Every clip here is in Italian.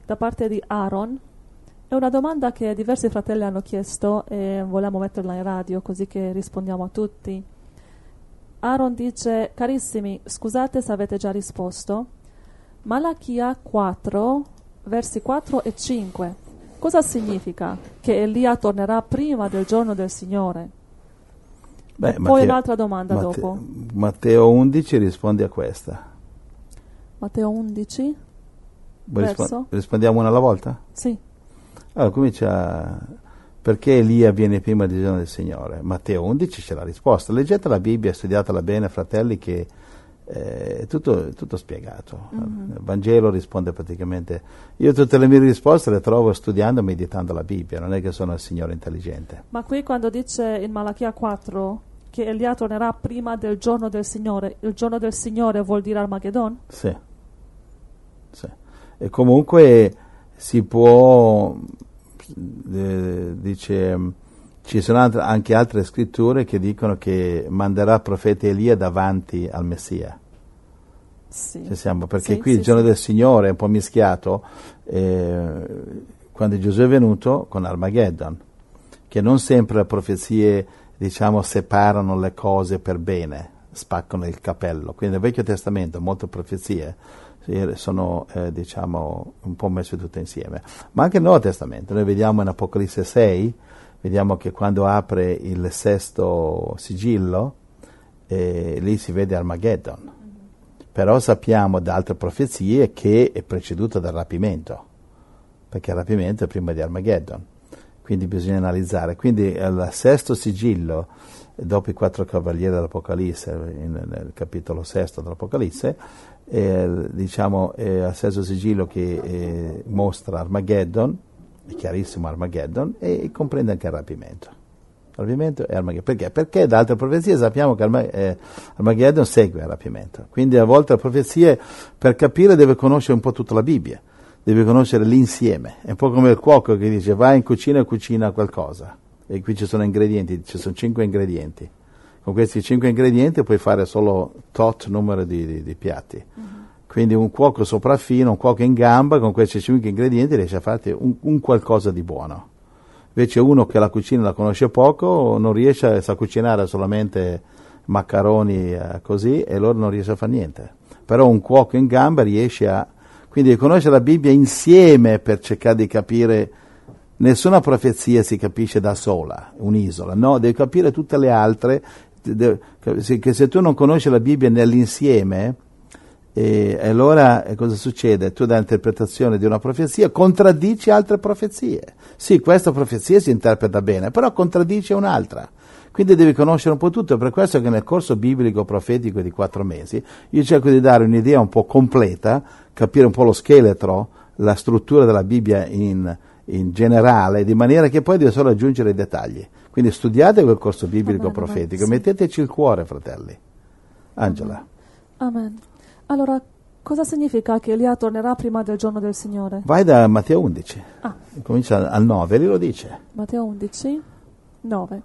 da parte di Aaron. È una domanda che diversi fratelli hanno chiesto e vogliamo metterla in radio così che rispondiamo a tutti. Aaron dice: carissimi, scusate se avete già risposto. Malachia 4, versi 4 e 5. Cosa significa? Che Elia tornerà prima del giorno del Signore. Beh, Poi un'altra domanda dopo. Matteo 11 risponde a questa. Matteo 11, verso? Rispondiamo una alla volta? Sì. Allora comincia: perché Elia viene prima del giorno del Signore? Matteo 11 c'è la risposta. Leggete la Bibbia, studiatela bene, fratelli, che è tutto spiegato. Il Vangelo risponde praticamente. Io tutte le mie risposte le trovo studiando e meditando la Bibbia, non è che sono il Signore intelligente. Ma qui quando dice in Malachia 4 che Elia tornerà prima del giorno del Signore, il giorno del Signore vuol dire Armageddon? Sì. E comunque si può, dice, ci sono anche altre scritture che dicono che manderà il profeta Elia davanti al Messia. Sì. Perché qui il giorno del Signore è un po' mischiato quando Gesù è venuto con Armageddon, che non sempre le profezie, diciamo, separano le cose per bene, spaccano il capello. Quindi nel Vecchio Testamento molte profezie sono diciamo un po' messe tutte insieme, ma anche nel Nuovo Testamento noi vediamo in Apocalisse 6, vediamo che quando apre il sesto sigillo lì si vede Armageddon, però sappiamo da altre profezie che è preceduto dal rapimento, perché il rapimento è prima di Armageddon, quindi bisogna analizzare. Quindi il sesto sigillo, dopo i 4 cavalieri dell'Apocalisse, nel capitolo 6 dell'Apocalisse, diciamo al sesto sigillo che mostra Armageddon, è chiarissimo Armageddon, e comprende anche il rapimento. Il rapimento è Armageddon. Perché? Perché da altre profezie sappiamo che Armageddon segue il rapimento. Quindi a volte le profezie, per capire, deve conoscere un po' tutta la Bibbia, deve conoscere l'insieme. È un po' come il cuoco che dice vai in cucina e cucina qualcosa. E qui ci sono ingredienti, ci sono 5 ingredienti. Con questi 5 ingredienti puoi fare solo tot numero di piatti. Quindi un cuoco sopraffino, un cuoco in gamba, con questi 5 ingredienti riesce a farti un qualcosa di buono. Invece uno che la cucina la conosce poco non riesce a cucinare solamente maccheroni così, e allora non riesce a fare niente. Però un cuoco in gamba riesce a... Quindi conoscere la Bibbia insieme per cercare di capire. Nessuna profezia si capisce da sola, un'isola, no, devi capire tutte le altre, che se tu non conosci la Bibbia nell'insieme, allora cosa succede? Tu dai interpretazione di una profezia, contraddici altre profezie. Sì, questa profezia si interpreta bene, però contraddice un'altra. Quindi devi conoscere un po' tutto, per questo che nel corso biblico profetico di 4 mesi io cerco di dare un'idea un po' completa, capire un po' lo scheletro, la struttura della Bibbia in generale, di maniera che poi devo solo aggiungere i dettagli. Quindi studiate quel corso biblico profetico, sì. Metteteci il cuore, fratelli. Angela. Amen. Allora, cosa significa che Elia tornerà prima del giorno del Signore? Vai da Matteo 11, comincia al 9, lì lo dice. Matteo 11, 9.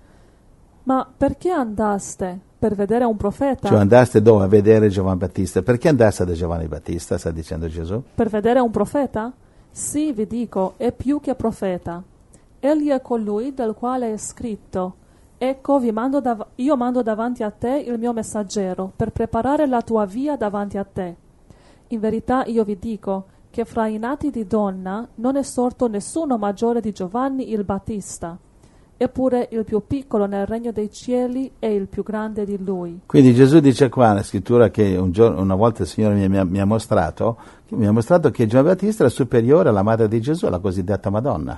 Ma perché andaste? Per vedere un profeta? Cioè andaste dove? A vedere Giovanni Battista. Perché andaste da Giovanni Battista, sta dicendo Gesù? Per vedere un profeta? Sì, vi dico, è più che profeta. Egli è colui del quale è scritto: ecco, io mando davanti a te il mio messaggero, per preparare la tua via davanti a te. In verità io vi dico che fra i nati di donna non è sorto nessuno maggiore di Giovanni il Battista. Eppure il più piccolo nel regno dei cieli è il più grande di lui. Quindi Gesù dice qua nella scrittura che una volta il Signore mi ha mostrato che Giovanni Battista era superiore alla madre di Gesù, la cosiddetta Madonna.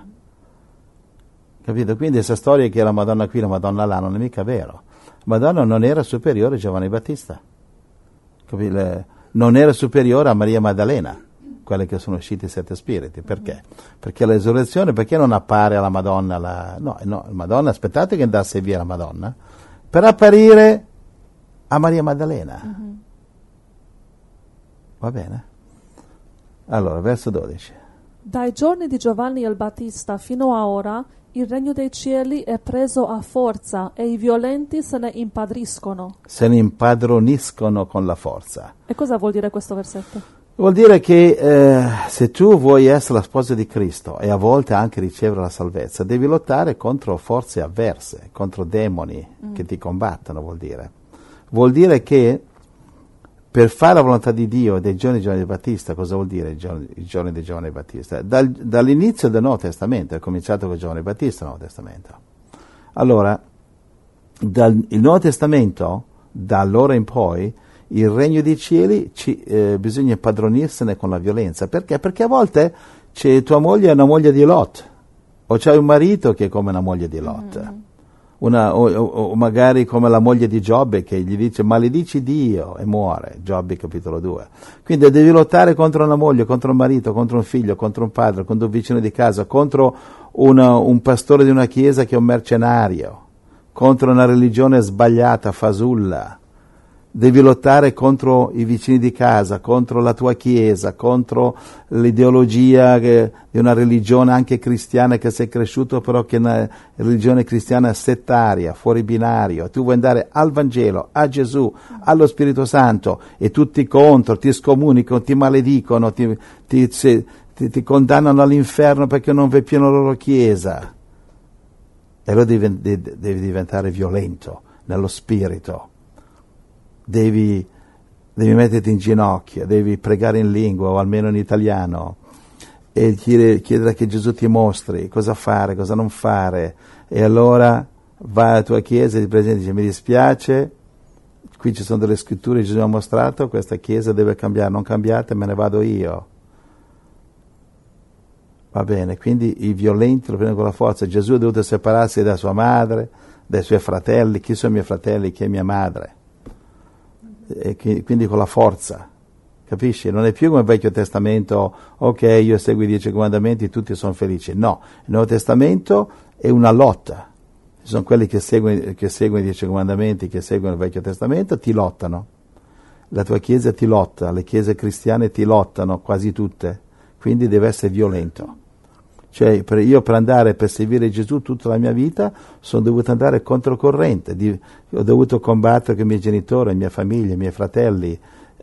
Capito? Quindi questa storia che la Madonna qui, la Madonna là, non è mica vero. Madonna non era superiore a Giovanni Battista. Capito? Non era superiore a Maria Maddalena, quelle che sono uscite i 7 spiriti. Perché? Perché la risurrezione, perché non appare alla Madonna? No, la Madonna, aspettate che andasse via la Madonna, per apparire a Maria Maddalena. Va bene? Allora, verso 12. Dai giorni di Giovanni il Battista fino a ora, il regno dei cieli è preso a forza e i violenti se ne impadroniscono con la forza. E cosa vuol dire questo versetto? Vuol dire che se tu vuoi essere la sposa di Cristo e a volte anche ricevere la salvezza, devi lottare contro forze avverse, contro demoni che ti combattono, vuol dire. Vuol dire che per fare la volontà di Dio dei giorni di Giovanni Battista, cosa vuol dire i giorni di Giovanni Battista? Dall'inizio del Nuovo Testamento, è cominciato con Giovanni Battista il Nuovo Testamento. Allora, il Nuovo Testamento, da allora in poi, il regno dei cieli bisogna impadronirsene con la violenza. Perché? Perché a volte tua moglie è una moglie di Lot, o c'hai un marito che è come una moglie di Lot, o magari come la moglie di Giobbe che gli dice maledici Dio e muore, Giobbe capitolo 2. Quindi devi lottare contro una moglie, contro un marito, contro un figlio, contro un padre, contro un vicino di casa, contro un pastore di una chiesa che è un mercenario, contro una religione sbagliata, fasulla. Devi lottare contro i vicini di casa, contro la tua chiesa, contro l'ideologia di una religione anche cristiana che sei cresciuto, però che è una religione cristiana settaria, fuori binario. Tu vuoi andare al Vangelo, a Gesù, allo Spirito Santo e tutti contro, ti scomunicano, ti maledicono, ti condannano all'inferno perché non vai più nella loro chiesa. E allora devi diventare violento nello spirito. Devi metterti in ginocchio, devi pregare in lingua o almeno in italiano e chiedere che Gesù ti mostri cosa fare, cosa non fare. E allora vai alla tua chiesa e ti presenti e dici mi dispiace, qui ci sono delle scritture che Gesù ha mostrato, questa chiesa deve cambiare, non cambiate, me ne vado io. Va bene, quindi i violenti lo prendono con la forza. Gesù è dovuto separarsi da sua madre, dai suoi fratelli. Chi sono i miei fratelli? Chi è mia madre? E quindi con la forza, capisci? Non è più come il Vecchio Testamento, ok, io seguo i 10 comandamenti, tutti sono felici. No, il Nuovo Testamento è una lotta. Ci sono quelli che seguono i 10 comandamenti, che seguono il Vecchio Testamento, ti lottano. La tua chiesa ti lotta, le chiese cristiane ti lottano, quasi tutte. Quindi deve essere violento. Cioè, io per seguire Gesù tutta la mia vita sono dovuto andare controcorrente, ho dovuto combattere con i miei genitori, la mia famiglia, i miei fratelli,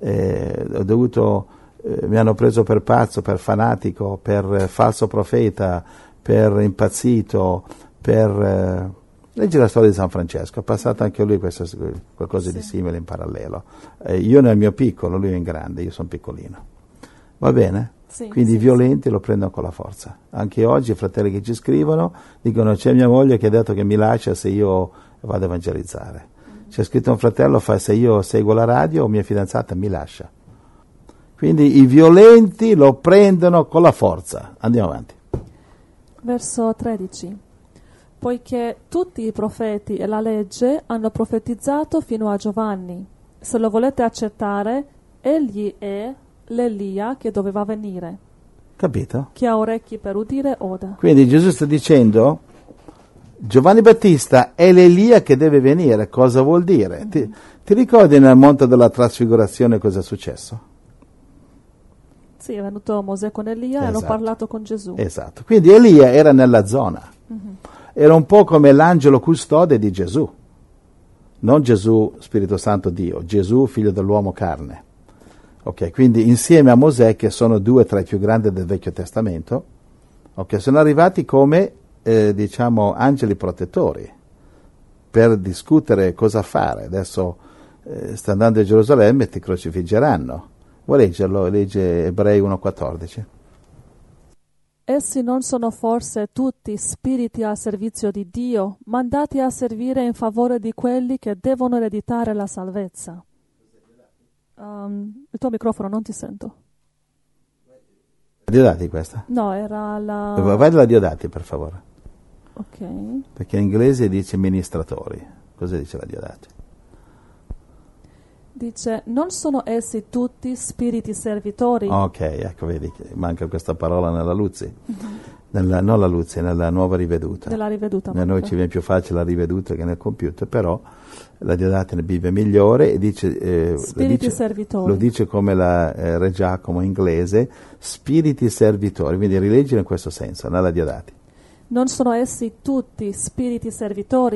mi hanno preso per pazzo, per fanatico, per falso profeta, per impazzito, leggi la storia di San Francesco, ha passato anche lui qualcosa di simile in parallelo. Io nel mio piccolo, lui in grande, io sono piccolino. Va bene? Quindi i violenti lo prendono con la forza. Anche oggi i fratelli che ci scrivono dicono c'è mia moglie che ha detto che mi lascia se io vado a evangelizzare. C'è scritto un fratello, se io seguo la radio mia fidanzata mi lascia. Quindi i violenti lo prendono con la forza. Andiamo avanti. Verso 13. Poiché tutti i profeti e la legge hanno profetizzato fino a Giovanni. Se lo volete accettare, egli è l'Elia che doveva venire. Capito? Chi ha orecchi per udire oda. Quindi Gesù sta dicendo Giovanni Battista è l'Elia che deve venire. Cosa vuol dire? Ti ricordi nel monte della trasfigurazione cosa è successo? Sì, è venuto Mosè con Elia e hanno parlato con Gesù. Esatto, quindi Elia era nella zona. Era un po' come l'angelo custode di Gesù. Non Gesù Spirito Santo Dio, Gesù figlio dell'uomo carne. Ok, quindi insieme a Mosè, che sono due tra i più grandi del Vecchio Testamento, ok, sono arrivati come, angeli protettori per discutere cosa fare. Adesso sta andando a Gerusalemme e ti crocifiggeranno. Vuoi leggerlo? Legge Ebrei 1,14. Essi non sono forse tutti spiriti al servizio di Dio, mandati a servire in favore di quelli che devono ereditare la salvezza. Il tuo microfono non ti sento. Diodati questa? No, era la... Vai dalla Diodati per favore. Ok. Perché in inglese dice ministratori. Cosa dice la Diodati? Dice, non sono essi tutti spiriti servitori? Ok, ecco, vedi che manca questa parola nella Luzzi. Non la Luzzi, nella nuova riveduta. Nella riveduta. A noi ci viene più facile la riveduta che nel computer, però la Diodati nella Bibbia è migliore e dice... spiriti servitori. Lo dice come la Re Giacomo inglese, spiriti servitori, quindi rileggilo in questo senso, nella Diodati. Non sono essi tutti spiriti servitori,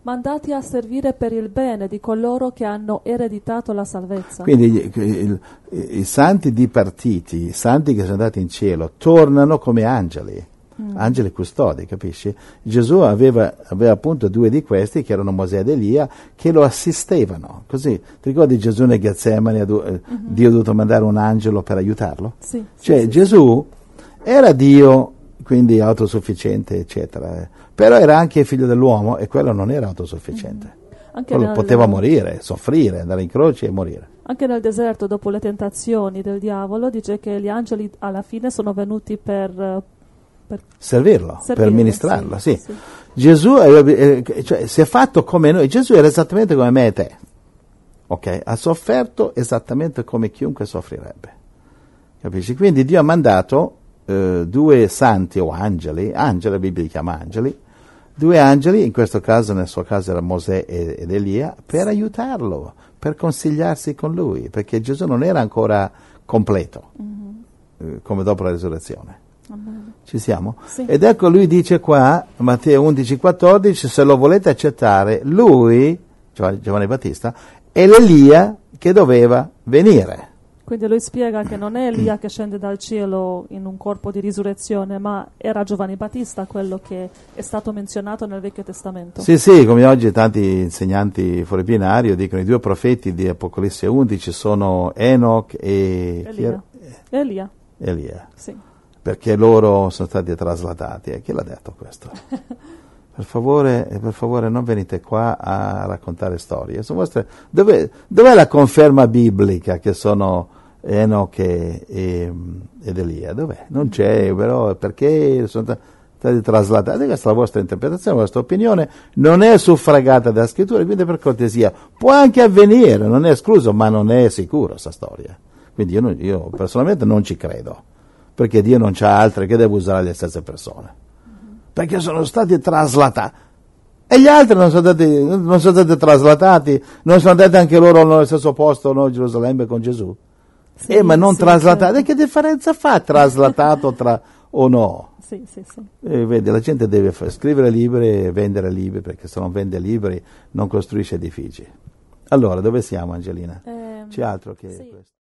mandati a servire per il bene di coloro che hanno ereditato la salvezza. Quindi i santi dipartiti, i santi che sono andati in cielo, tornano come angeli. Angeli custodi, capisci? Gesù aveva appunto 2 di questi, che erano Mosè ed Elia, che lo assistevano. Così, ti ricordi Gesù nel Getsemani, Dio ha dovuto mandare un angelo per aiutarlo? Sì, cioè sì, Gesù era Dio, quindi autosufficiente, eccetera, però era anche figlio dell'uomo e quello non era autosufficiente. Quello poteva morire, soffrire, andare in croce e morire. Anche nel deserto, dopo le tentazioni del diavolo, dice che gli angeli alla fine sono venuti per servirlo, per ministrarlo, sì. Sì. Gesù cioè, si è fatto come noi. Gesù era esattamente come me e te, ok? Ha sofferto esattamente come chiunque soffrirebbe, capisci? Quindi Dio ha mandato 2 santi o angeli, la Bibbia li chiama angeli, 2 angeli, in questo caso, nel suo caso era Mosè ed Elia, per aiutarlo, per consigliarsi con lui, perché Gesù non era ancora completo, come dopo la risurrezione. Amen. Ci siamo? Sì. Ed ecco lui dice qua, Matteo 11,14, se lo volete accettare, lui, Giovanni Battista, è l'Elia che doveva venire. Quindi lui spiega che non è Elia che scende dal cielo in un corpo di risurrezione, ma era Giovanni Battista quello che è stato menzionato nel Vecchio Testamento. Sì, come oggi tanti insegnanti fuori binario dicono i 2 profeti di Apocalisse 11 sono Enoch e Elia. Sì. Perché loro sono stati traslatati. E chi l'ha detto questo? Per favore non venite qua a raccontare storie. Dov'è la conferma biblica che sono Enoch ed Elia? Dov'è? Non c'è, però perché sono stati traslatati? Questa è la vostra interpretazione, la vostra opinione, non è suffragata dalla scrittura, quindi per cortesia, può anche avvenire, non è escluso, ma non è sicuro questa storia. Quindi io personalmente non ci credo. Perché Dio non c'ha altre che deve usare le stesse persone. Perché sono stati traslatati. E gli altri non sono stati traslatati, non sono andati anche loro nello stesso posto, no, Gerusalemme con Gesù. Sì, ma non traslatati. Certo. E che differenza fa traslatato o no? Sì. Vedi, la gente deve scrivere libri e vendere libri, perché se non vende libri non costruisce edifici. Allora, dove siamo, Angelina? C'è altro che questo?